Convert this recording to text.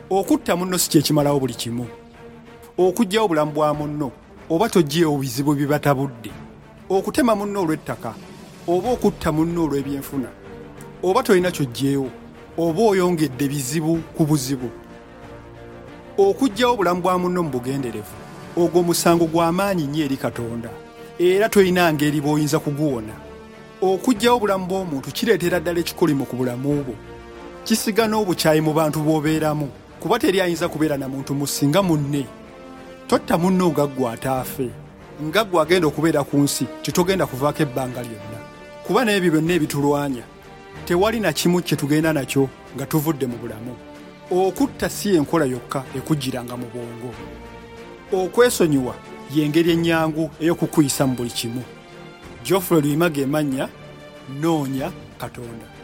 okutta munno si kyekimalawo buli kimu. Okuggyawo obulamu bwa munno oba toggyeewo bizibu bibatabudde. Okutema munno olw'ettaka oba okutta munno olw'ebyenfuna oba tolina ky'oggyeewo oba oyongedde bizibu ku buzibu. Okuggyawo obulamu bwa munno mu bugenderevu ogwo musango gw'amaanyi nnyo eri Katonda era tolina ngeri bw'oyinza kuguwona. Okuggyawo obulamu bw'omuntu kireetera ddala ekikolimo ku bulamu bwo. Kisiga n'obukyayi mu bantu bw'obeeramu kuba teri ayinza kubeera na muntu musinga munne. Totta munno nga ggwe ataafe. Nga ggwe agenda okubeera ku nsi tetugenda kuvaako ebbanga lyonna. Kuba n'ebyo byonna ebitulwanya tewali na kimu kye tugenda nakyo nga tuvudde mu bulamu. Okutta si enkola yokka ekujjiranga mu bwongo. Okwesonyiwa y'engeri ennyangu ey'okukuyisa mu buli kimu. Geoffrey Luyima ge mannya, noonya Katonda.